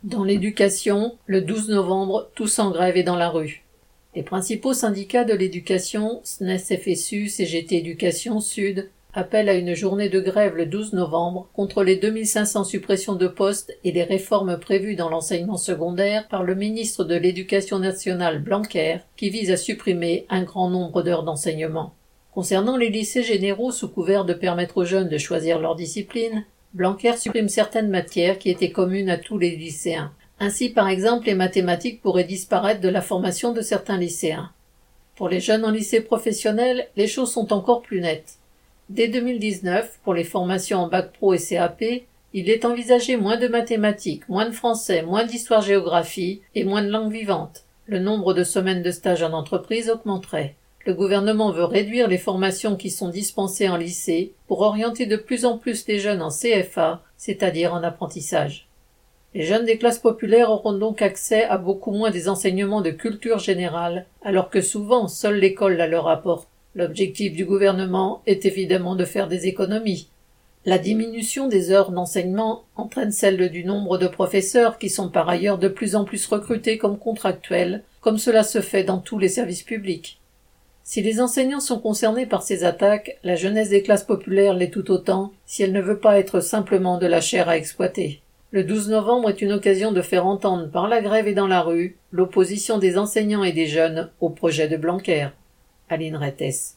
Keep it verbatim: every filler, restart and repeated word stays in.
Dans l'éducation, le douze novembre, tous en grève et dans la rue. Les principaux syndicats de l'éducation, S N E S F S U, C G T Éducation Sud, appellent à une journée de grève le douze novembre contre les deux mille cinq cents suppressions de postes et les réformes prévues dans l'enseignement secondaire par le ministre de l'Éducation nationale Blanquer, qui vise à supprimer un grand nombre d'heures d'enseignement. Concernant les lycées généraux sous couvert de permettre aux jeunes de choisir leur discipline, Blanquer supprime certaines matières qui étaient communes à tous les lycéens. Ainsi, par exemple, les mathématiques pourraient disparaître de la formation de certains lycéens. Pour les jeunes en lycée professionnel, les choses sont encore plus nettes. Dès deux mille dix-neuf, pour les formations en bac pro et C A P, il est envisagé moins de mathématiques, moins de français, moins d'histoire-géographie et moins de langues vivantes. Le nombre de semaines de stage en entreprise augmenterait. Le gouvernement veut réduire les formations qui sont dispensées en lycée pour orienter de plus en plus les jeunes en C F A, c'est-à-dire en apprentissage. Les jeunes des classes populaires auront donc accès à beaucoup moins des enseignements de culture générale, alors que souvent seule l'école la leur apporte. L'objectif du gouvernement est évidemment de faire des économies. La diminution des heures d'enseignement entraîne celle du nombre de professeurs qui sont par ailleurs de plus en plus recrutés comme contractuels, comme cela se fait dans tous les services publics. Si les enseignants sont concernés par ces attaques, la jeunesse des classes populaires l'est tout autant, si elle ne veut pas être simplement de la chair à exploiter. Le douze novembre est une occasion de faire entendre par la grève et dans la rue l'opposition des enseignants et des jeunes au projet de Blanquer. Aline Rettes.